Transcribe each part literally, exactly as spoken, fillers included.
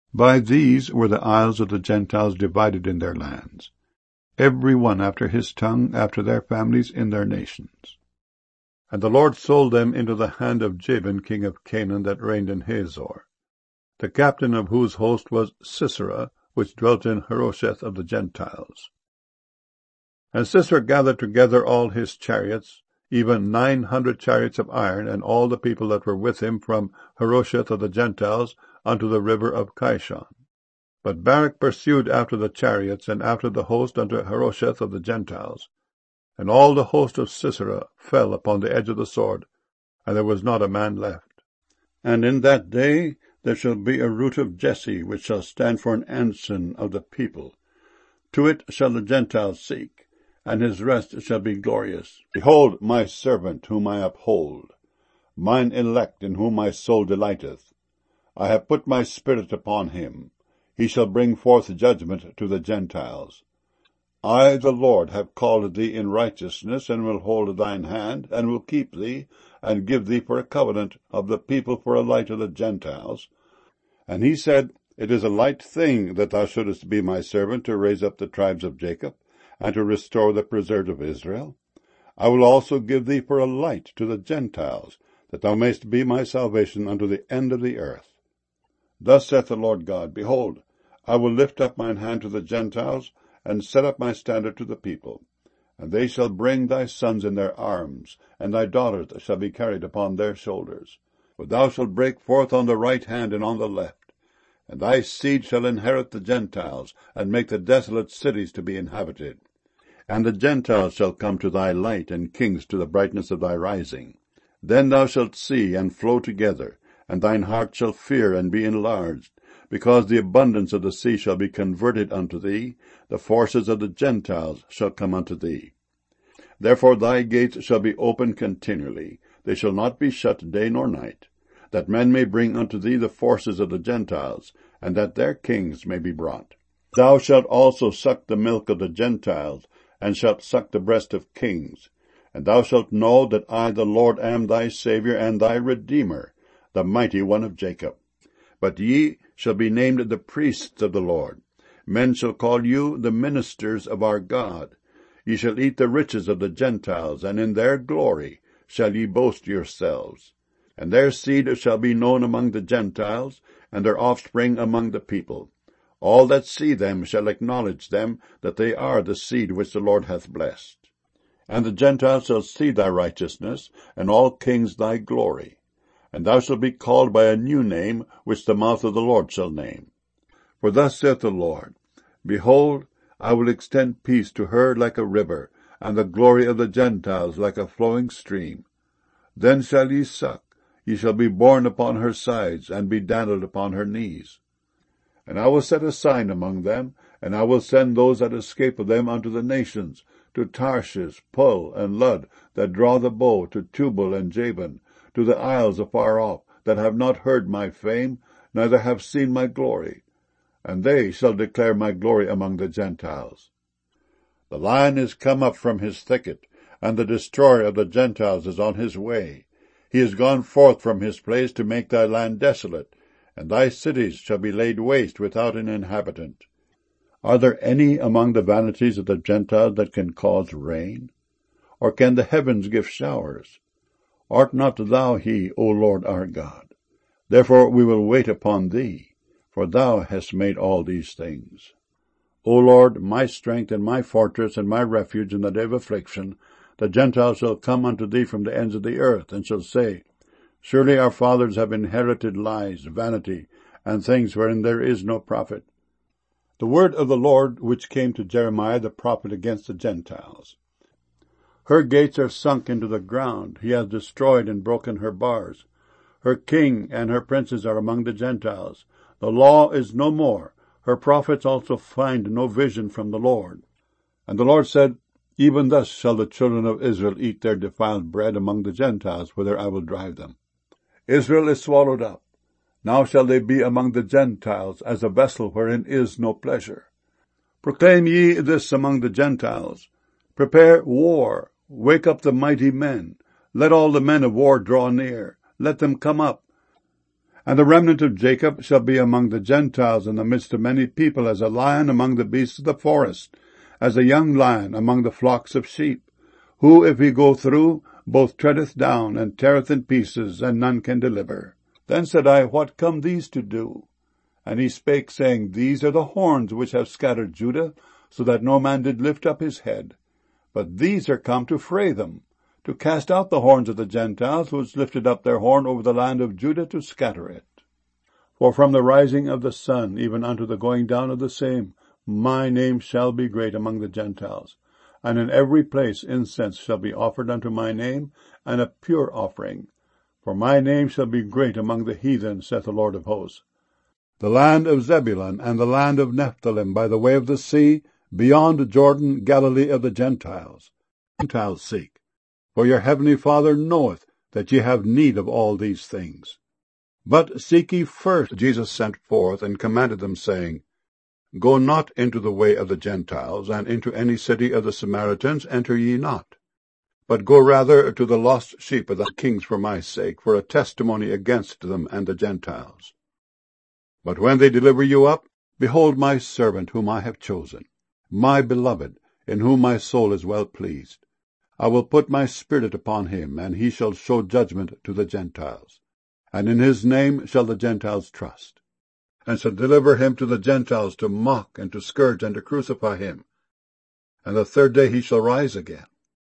By these were the isles of the Gentiles divided in their lands, every one after his tongue, after their families, in their nations. And the Lord sold them into the hand of Jabin king of Canaan, that reigned in Hazor, the captain of whose host was Sisera, which dwelt in Harosheth of the Gentiles. And Sisera gathered together all his chariots, even nine hundred chariots of iron, and all the people that were with him from Harosheth of the Gentiles unto the river of Kishon. But Barak pursued after the chariots, and after the host unto Harosheth of the Gentiles. And all the host of Sisera fell upon the edge of the sword, and there was not a man left. And in that day there shall be a root of Jesse, which shall stand for an ensign of the people. To it shall the Gentiles seek, and his rest shall be glorious. Behold, my servant whom I uphold, mine elect in whom my soul delighteth. I have put my spirit upon him. He shall bring forth judgment to the Gentiles. I, the Lord, have called thee in righteousness, and will hold thine hand, and will keep thee, and give thee for a covenant of the people for a light of the Gentiles. And he said, It is a light thing that thou shouldest be my servant, to raise up the tribes of Jacob, and to restore the preserved of Israel. I will also give thee for a light to the Gentiles, that thou mayst be my salvation unto the end of the earth. Thus saith the Lord God, Behold, I will lift up mine hand to the Gentiles, and set up my standard to the people. And they shall bring thy sons in their arms, and thy daughters shall be carried upon their shoulders. For thou shalt break forth on the right hand and on the left. And thy seed shall inherit the Gentiles, and make the desolate cities to be inhabited. And the Gentiles shall come to thy light, and kings to the brightness of thy rising. Then thou shalt see and flow together, and thine heart shall fear and be enlarged, because the abundance of the sea shall be converted unto thee, the forces of the Gentiles shall come unto thee. Therefore thy gates shall be open continually, they shall not be shut day nor night, that men may bring unto thee the forces of the Gentiles, and that their kings may be brought. Thou shalt also suck the milk of the Gentiles, and shalt suck the breast of kings. And thou shalt know that I the Lord am thy Saviour and thy Redeemer, the mighty one of Jacob. But ye shall be named the priests of the Lord. Men shall call you the ministers of our God. Ye shall eat the riches of the Gentiles, and in their glory shall ye boast yourselves. And their seed shall be known among the Gentiles, and their offspring among the people. All that see them shall acknowledge them, that they are the seed which the Lord hath blessed. And the Gentiles shall see thy righteousness, and all kings thy glory. And thou shalt be called by a new name, which the mouth of the Lord shall name. For thus saith the Lord, Behold, I will extend peace to her like a river, and the glory of the Gentiles like a flowing stream. Then shall ye suck, ye shall be borne upon her sides, and be dandled upon her knees. And I will set a sign among them, and I will send those that escape of them unto the nations, to Tarshish, Pul, and Lud, that draw the bow, to Tubal and Javan, to the isles afar off, that have not heard my fame, neither have seen my glory. And they shall declare my glory among the Gentiles. The lion is come up from his thicket, and the destroyer of the Gentiles is on his way. He is gone forth from his place to make thy land desolate, and thy cities shall be laid waste without an inhabitant. Are there any among the vanities of the Gentiles that can cause rain? Or can the heavens give showers? Art not thou he, O Lord our God? Therefore we will wait upon thee, for thou hast made all these things. O Lord, my strength and my fortress and my refuge in the day of affliction, the Gentiles shall come unto thee from the ends of the earth, and shall say, Surely our fathers have inherited lies, vanity, and things wherein there is no profit. The word of the Lord which came to Jeremiah the prophet against the Gentiles. Her gates are sunk into the ground, he has destroyed and broken her bars. Her king and her princes are among the Gentiles. The law is no more, her prophets also find no vision from the Lord. And the Lord said, Even thus shall the children of Israel eat their defiled bread among the Gentiles, whither I will drive them. Israel is swallowed up. Now shall they be among the Gentiles, as a vessel wherein is no pleasure. Proclaim ye this among the Gentiles. Prepare war, wake up the mighty men. Let all the men of war draw near. Let them come up. And the remnant of Jacob shall be among the Gentiles in the midst of many people, as a lion among the beasts of the forest, as a young lion among the flocks of sheep, who, if he go through, both treadeth down, and teareth in pieces, and none can deliver. Then said I, What come these to do? And he spake, saying, These are the horns which have scattered Judah, so that no man did lift up his head. But these are come to fray them, to cast out the horns of the Gentiles, which lifted up their horn over the land of Judah, to scatter it. For from the rising of the sun, even unto the going down of the same, my name shall be great among the Gentiles. And in every place incense shall be offered unto my name, and a pure offering. For my name shall be great among the heathen, saith the Lord of hosts. The land of Zebulun and the land of Nephthalim by the way of the sea, beyond Jordan, Galilee of the Gentiles. Gentiles seek. For your heavenly Father knoweth that ye have need of all these things. But seek ye first, Jesus sent forth, and commanded them, saying, Go not into the way of the Gentiles, and into any city of the Samaritans enter ye not. But go rather to the lost sheep of the kings for my sake, for a testimony against them and the Gentiles. But when they deliver you up, behold my servant whom I have chosen, my beloved, in whom my soul is well pleased. I will put my spirit upon him, and he shall show judgment to the Gentiles. And in his name shall the Gentiles trust. And shall deliver him to the Gentiles to mock and to scourge and to crucify him. And the third day he shall rise again.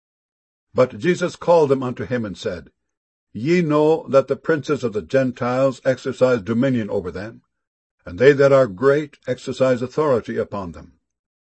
But Jesus called them unto him and said, Ye know that the princes of the Gentiles exercise dominion over them, and they that are great exercise authority upon them.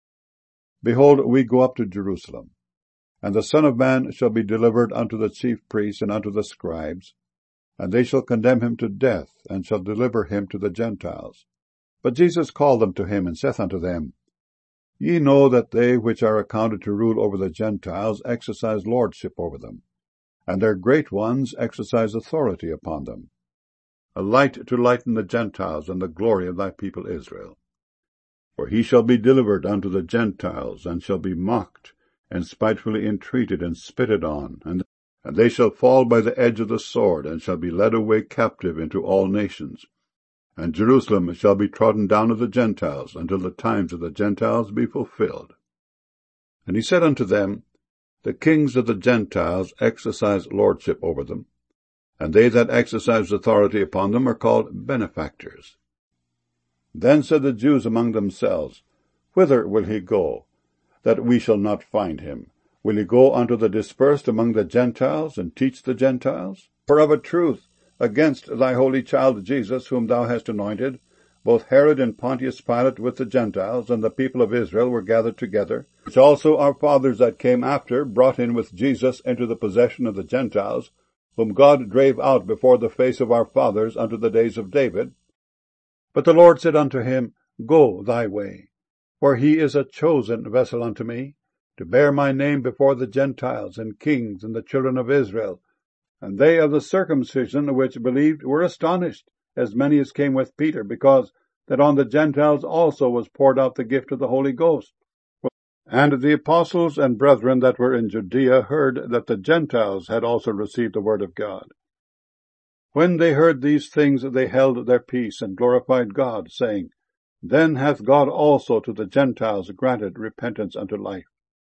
Behold, we go up to Jerusalem, and the Son of Man shall be delivered unto the chief priests and unto the scribes, and they shall condemn him to death, and shall deliver him to the Gentiles. But Jesus called them to him, and saith unto them, Ye know that they which are accounted to rule over the Gentiles exercise lordship over them, and their great ones exercise authority upon them. A light to lighten the Gentiles, and the glory of thy people Israel. For he shall be delivered unto the Gentiles, and shall be mocked, and spitefully entreated, and spitted on, and And they shall fall by the edge of the sword, and shall be led away captive into all nations. And Jerusalem shall be trodden down of the Gentiles, until the times of the Gentiles be fulfilled. And he said unto them, The kings of the Gentiles exercise lordship over them, and they that exercise authority upon them are called benefactors. Then said the Jews among themselves, Whither will he go, that we shall not find him? Will he go unto the dispersed among the Gentiles, and teach the Gentiles? For of a truth, against thy holy child Jesus, whom thou hast anointed, both Herod and Pontius Pilate with the Gentiles and the people of Israel were gathered together, which also our fathers that came after brought in with Jesus into the possession of the Gentiles, whom God drave out before the face of our fathers unto the days of David. But the Lord said unto him, Go thy way, for he is a chosen vessel unto me, to bear my name before the Gentiles and kings and the children of Israel. And they of the circumcision which believed were astonished, as many as came with Peter, because that on the Gentiles also was poured out the gift of the Holy Ghost. And the apostles and brethren that were in Judea heard that the Gentiles had also received the word of God. When they heard these things, they held their peace, and glorified God, saying, Then hath God also to the Gentiles granted repentance unto life.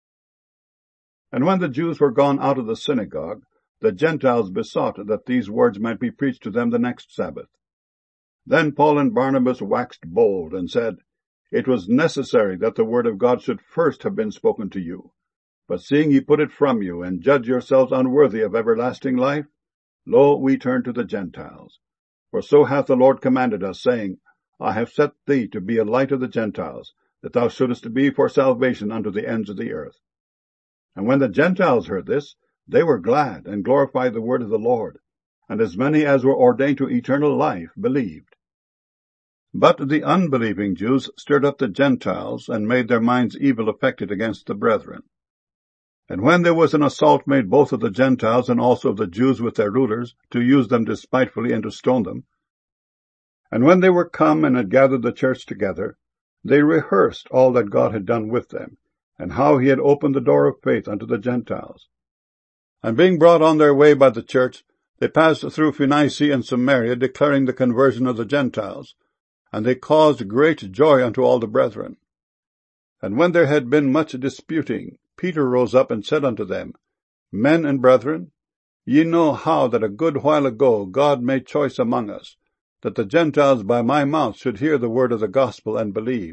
And when the Jews were gone out of the synagogue, the Gentiles besought that these words might be preached to them the next Sabbath. Then Paul and Barnabas waxed bold, and said, It was necessary that the word of God should first have been spoken to you. But seeing ye put it from you, and judge yourselves unworthy of everlasting life, lo, we turn to the Gentiles. For so hath the Lord commanded us, saying, I have set thee to be a light of the Gentiles, that thou shouldest be for salvation unto the ends of the earth. And when the Gentiles heard this, they were glad, and glorified the word of the Lord. And as many as were ordained to eternal life believed. But the unbelieving Jews stirred up the Gentiles, and made their minds evil affected against the brethren. And when there was an assault made both of the Gentiles and also of the Jews with their rulers, to use them despitefully and to stone them, and when they were come and had gathered the church together, they rehearsed all that God had done with them, and how he had opened the door of faith unto the Gentiles. And being brought on their way by the church, They passed through Phoenicia and Samaria, declaring the conversion of the Gentiles, and they caused great joy unto all the brethren. And when there had been much disputing, Peter rose up and said unto them, Men and brethren, ye know how that a good while ago God made choice among us, that the Gentiles by my mouth should hear the word of the gospel and believe.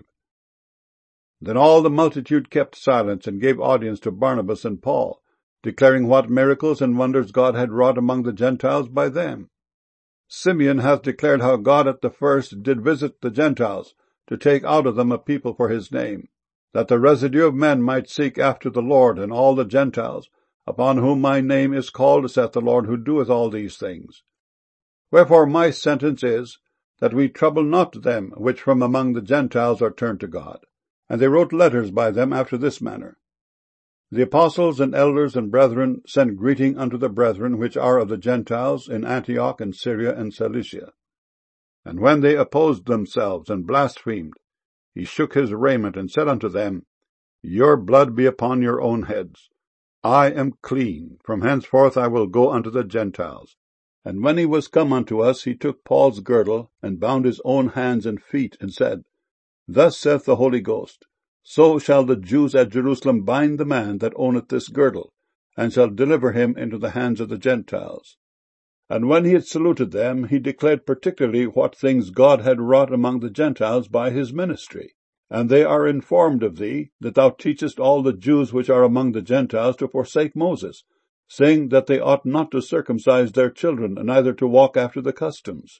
Then all the multitude kept silence, and gave audience to Barnabas and Paul, declaring what miracles and wonders God had wrought among the Gentiles by them. Simeon hath declared how God at the first did visit the Gentiles, to take out of them a people for his name, that the residue of men might seek after the Lord, and all the Gentiles, upon whom my name is called, saith the Lord, who doeth all these things. Wherefore my sentence is, that we trouble not them which from among the Gentiles are turned to God. And they wrote letters by them after this manner. The apostles and elders and brethren send greeting unto the brethren which are of the Gentiles in Antioch and Syria and Cilicia. And when they opposed themselves and blasphemed, he shook his raiment and said unto them, Your blood be upon your own heads. I am clean. From henceforth I will go unto the Gentiles. And when he was come unto us, he took Paul's girdle, and bound his own hands and feet, and said, Thus saith the Holy Ghost, So shall the Jews at Jerusalem bind the man that owneth this girdle, and shall deliver him into the hands of the Gentiles. And when he had saluted them, he declared particularly what things God had wrought among the Gentiles by his ministry. And they are informed of thee, that thou teachest all the Jews which are among the Gentiles to forsake Moses, saying that they ought not to circumcise their children, neither to walk after the customs.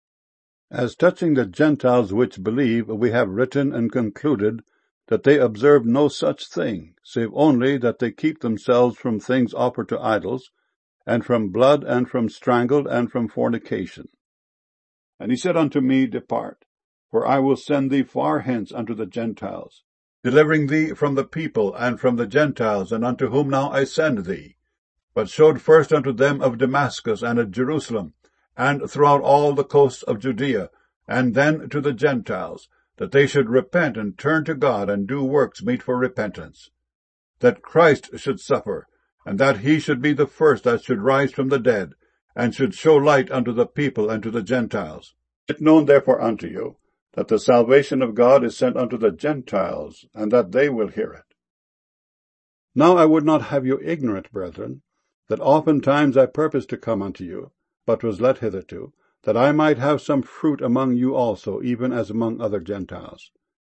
As touching the Gentiles which believe, we have written and concluded that they observe no such thing, save only that they keep themselves from things offered to idols, and from blood, and from strangled, and from fornication. And he said unto me, Depart, for I will send thee far hence unto the Gentiles, delivering thee from the people and from the Gentiles, and unto whom now I send thee. But showed first unto them of Damascus and at Jerusalem, and throughout all the coasts of Judea, and then to the Gentiles, that they should repent and turn to God, and do works meet for repentance. That Christ should suffer, and that he should be the first that should rise from the dead, and should show light unto the people and to the Gentiles. Be it known therefore unto you, that the salvation of God is sent unto the Gentiles, and that they will hear it. Now I would not have you ignorant, brethren, that oftentimes I purposed to come unto you, but was let hitherto, that I might have some fruit among you also, even as among other Gentiles.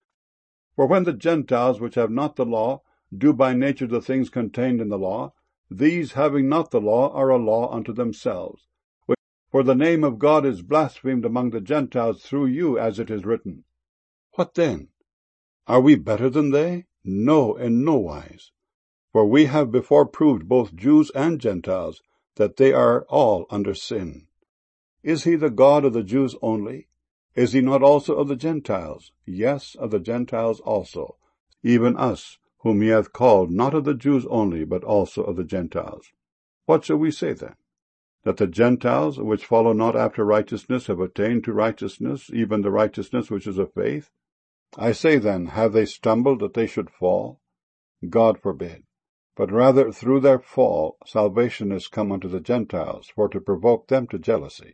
For when the Gentiles which have not the law do by nature the things contained in the law, these having not the law are a law unto themselves. For the name of God is blasphemed among the Gentiles through you, as it is written. What then? Are we better than they? No, in no wise. For we have before proved, both Jews and Gentiles, that they are all under sin. Is he the God of the Jews only? Is he not also of the Gentiles? Yes, of the Gentiles also, even us, whom he hath called, not of the Jews only, but also of the Gentiles. What shall we say then? That the Gentiles, which follow not after righteousness, have attained to righteousness, even the righteousness which is of faith? I say then, have they stumbled that they should fall? God forbid. But rather through their fall salvation is come unto the Gentiles, for to provoke them to jealousy.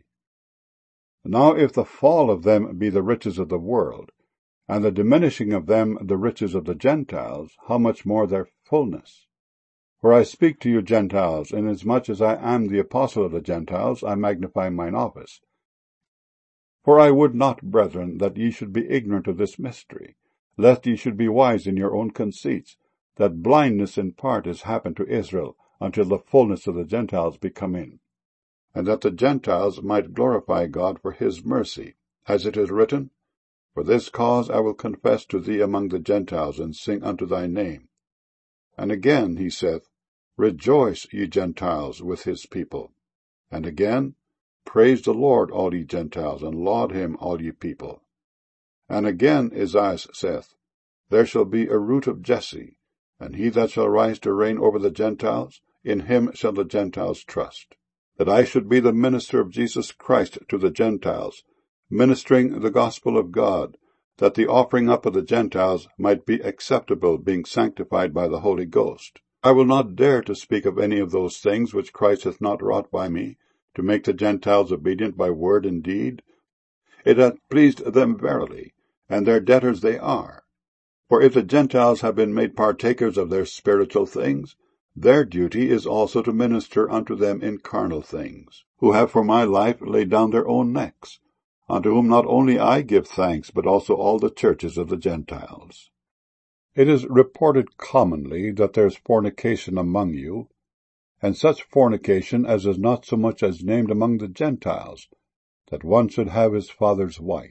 Now if the fall of them be the riches of the world, and the diminishing of them the riches of the Gentiles, how much more their fullness? For I speak to you Gentiles, inasmuch as I am the apostle of the Gentiles, I magnify mine office. For I would not, brethren, that ye should be ignorant of this mystery, lest ye should be wise in your own conceits, that blindness in part is happened to Israel, until the fullness of the Gentiles be come in, and that the Gentiles might glorify God for his mercy, as it is written, For this cause I will confess to thee among the Gentiles, and sing unto thy name. And again he saith, Rejoice, ye Gentiles, with his people. And again, Praise the Lord, all ye Gentiles, and laud him, all ye people. And again Esaias saith, There shall be a root of Jesse, and he that shall rise to reign over the Gentiles, in him shall the Gentiles trust. That I should be the minister of Jesus Christ to the Gentiles, ministering the gospel of God, that the offering up of the Gentiles might be acceptable, being sanctified by the Holy Ghost. I will not dare to speak of any of those things which Christ hath not wrought by me, to make the Gentiles obedient by word and deed? It hath pleased them verily, and their debtors they are. For if the Gentiles have been made partakers of their spiritual things, their duty is also to minister unto them in carnal things, who have for my life laid down their own necks, unto whom not only I give thanks, but also all the churches of the Gentiles. It is reported commonly that there is fornication among you, and such fornication as is not so much as named among the Gentiles, that one should have his father's wife.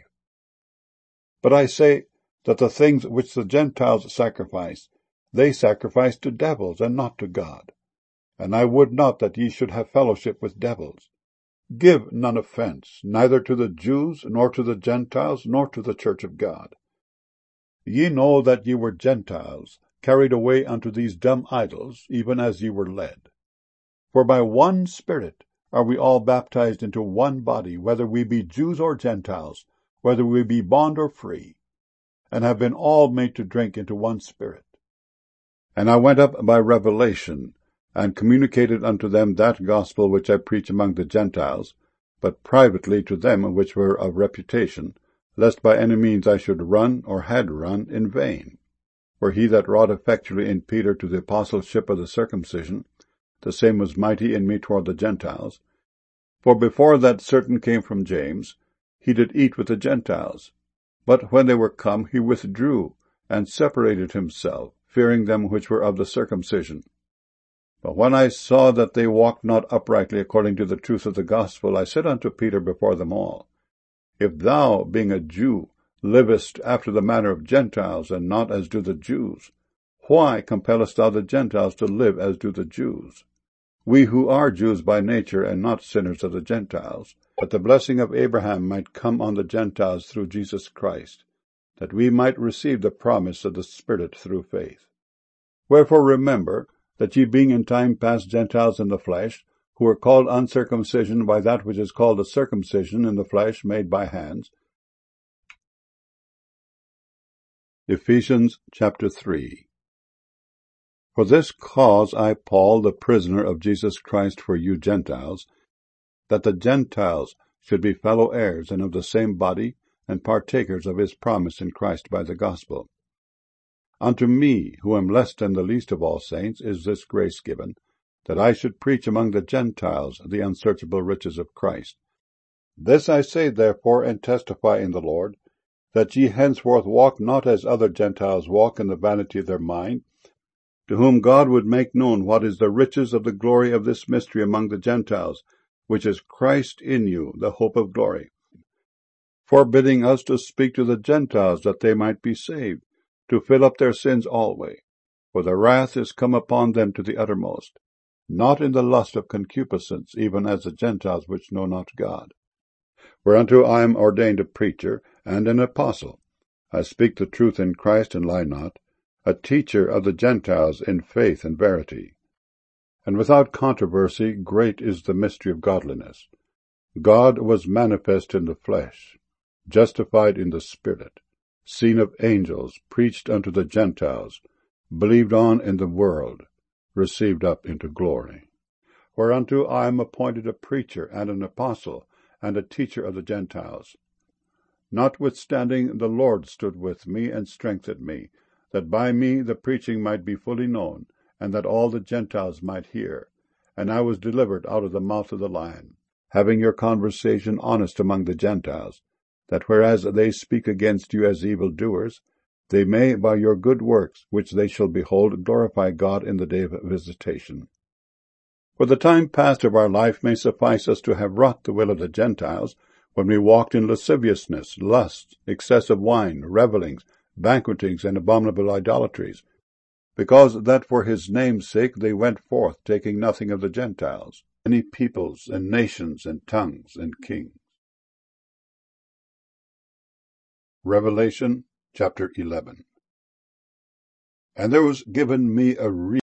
But I say that the things which the Gentiles sacrifice, they sacrifice to devils, and not to God. And I would not that ye should have fellowship with devils. Give none offence, neither to the Jews, nor to the Gentiles, nor to the church of God. Ye know that ye were Gentiles, carried away unto these dumb idols, even as ye were led. For by one Spirit are we all baptized into one body, whether we be Jews or Gentiles, whether we be bond or free, and have been all made to drink into one Spirit. And I went up by revelation, and communicated unto them that gospel which I preach among the Gentiles, but privately to them which were of reputation, lest by any means I should run, or had run, in vain. For he that wrought effectually in Peter to the apostleship of the circumcision, the same was mighty in me toward the Gentiles. For before that certain came from James, he did eat with the Gentiles. But when they were come, he withdrew, and separated himself, fearing them which were of the circumcision. But when I saw that they walked not uprightly according to the truth of the gospel, I said unto Peter before them all, If thou, being a Jew, livest after the manner of Gentiles, and not as do the Jews, why compellest thou the Gentiles to live as do the Jews? We who are Jews by nature, and not sinners of the Gentiles, that the blessing of Abraham might come on the Gentiles through Jesus Christ, that we might receive the promise of the Spirit through faith. Wherefore remember that ye being in time past Gentiles in the flesh, who are called uncircumcision by that which is called a circumcision in the flesh made by hands. Ephesians chapter three. For this cause I, Paul, the prisoner of Jesus Christ for you Gentiles, that the Gentiles should be fellow heirs and of the same body, and partakers of his promise in Christ by the gospel. Unto me, who am less than the least of all saints, is this grace given, that I should preach among the Gentiles the unsearchable riches of Christ. This I say therefore, and testify in the Lord, that ye henceforth walk not as other Gentiles walk in the vanity of their mind, to whom God would make known what is the riches of the glory of this mystery among the Gentiles, which is Christ in you, the hope of glory, forbidding us to speak to the Gentiles that they might be saved, to fill up their sins alway. For the wrath is come upon them to the uttermost, not in the lust of concupiscence, even as the Gentiles which know not God. Whereunto I am ordained a preacher and an apostle. I speak the truth in Christ and lie not, a teacher of the Gentiles in faith and verity. And without controversy great is the mystery of godliness. God was manifest in the flesh, justified in the Spirit, seen of angels, preached unto the Gentiles, believed on in the world, received up into glory. Whereunto I am appointed a preacher and an apostle, and a teacher of the Gentiles. Notwithstanding the Lord stood with me, and strengthened me, that by me the preaching might be fully known, and that all the Gentiles might hear. And I was delivered out of the mouth of the lion, having your conversation honest among the Gentiles, that whereas they speak against you as evildoers, they may by your good works, which they shall behold, glorify God in the day of visitation. For the time past of our life may suffice us to have wrought the will of the Gentiles, when we walked in lasciviousness, lust, excess of wine, revellings, banquetings, and abominable idolatries, because that for his name's sake they went forth, taking nothing of the Gentiles, many peoples, and nations, and tongues, and kings. Revelation chapter eleven. And there was given me a reed